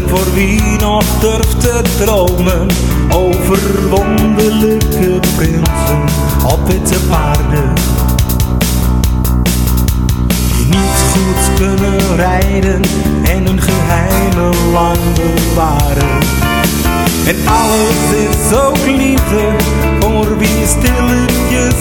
voor wie nog durft te dromen over wonderlijke prinsen op witte paarden, die niet goed kunnen rijden en hun geheimen lang bewaren. En alles is ook liefde voor wie stilletjes